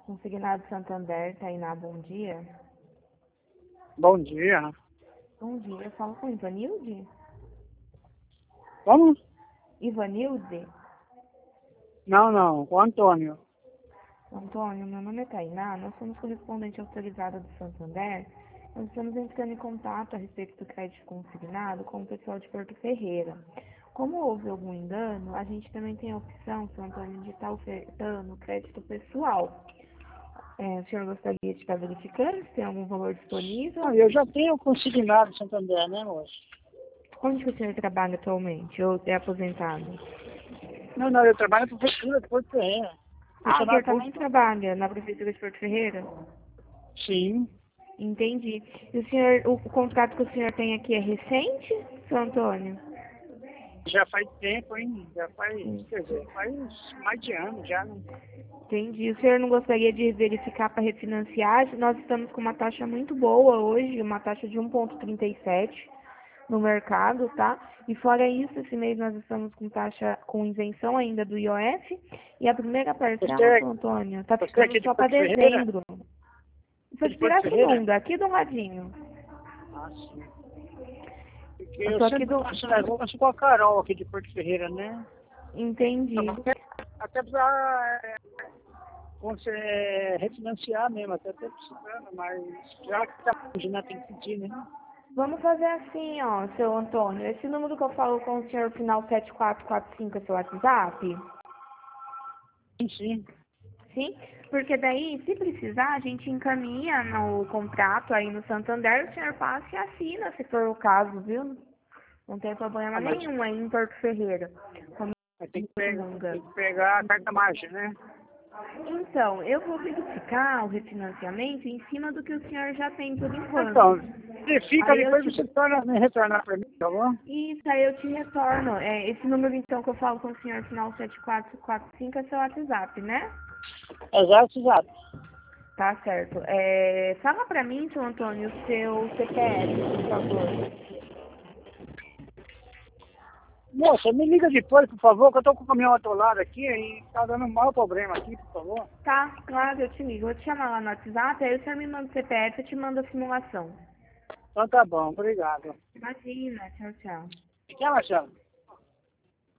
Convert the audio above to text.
Consignado Santander, Tainá, bom dia. Bom dia. Bom dia, eu falo com Ivanilde? Como? Ivanilde? Não, o Antônio. Antônio, meu nome é Tainá, nós somos correspondente autorizada do Santander. Nós estamos entrando em contato a respeito do crédito consignado com o pessoal de Porto Ferreira. Como houve algum engano, a gente também tem a opção, seu Antônio, de estar ofertando crédito pessoal. O senhor gostaria de estar verificando se tem algum valor disponível? Eu já tenho consignado Santander, né, moço? Onde que o senhor trabalha atualmente ou é aposentado? Não, eu trabalho na prefeitura de Porto Ferreira. O senhor Funcionário também público. trabalha na Prefeitura de Porto Ferreira? Sim. Entendi. E o senhor, o contrato que o senhor tem aqui é recente, seu Antônio? Já faz tempo, hein? Sim. Quer dizer, faz mais de ano já, né? Entendi. O senhor não gostaria de verificar para refinanciar? Nós estamos com uma taxa muito boa hoje, uma taxa de 1,37 no mercado, tá? E fora isso, esse mês nós estamos com taxa com isenção ainda do IOF e a primeira parcela, Você, seu Antônio, tá você é ficando aqui de só para Porto Ferreira? dezembro. Foi De de Porto Ferreira? Pirassununga, aqui do ladinho. Ah, sim. Porque Eu eu sou aqui sempre do... faço negócio com a Carol aqui de Porto Ferreira, né? Entendi. Até pra você refinanciar mesmo, até tô precisando, mas já que tá imaginando, tem que pedir, né? Vamos fazer assim, ó, seu Antônio. Esse número que eu falo com o senhor final 7445 é seu WhatsApp? Sim. Sim? Porque daí, se precisar, a gente encaminha no contrato aí no Santander, o senhor passa e assina, se for o caso, viu? Não tem problema Ah, mas nenhum aí em Porto Ferreira. Como tem em que pegar, Pirassununga. a carta mágica, né? Então, eu vou verificar o refinanciamento em cima do que o senhor já tem por enquanto. Então, você fica, Aí eu depois te você torna, me retornar para mim, tá bom? Isso, aí eu te retorno. Esse número, então, que eu falo com o senhor, final 7445, é seu WhatsApp, né? Exato. Tá certo. Fala pra mim, seu Antônio, o seu CPF, por favor. Moça, me liga depois, por favor, que eu tô com o caminhão atolado aqui e tá dando um maior problema aqui, por favor. Tá, claro, eu te ligo. Vou te chamar lá no WhatsApp, aí o senhor me manda o CPF, eu te mando a simulação. Então tá bom, obrigado. Imagina, tchau, tchau. Tchau, Marcelo.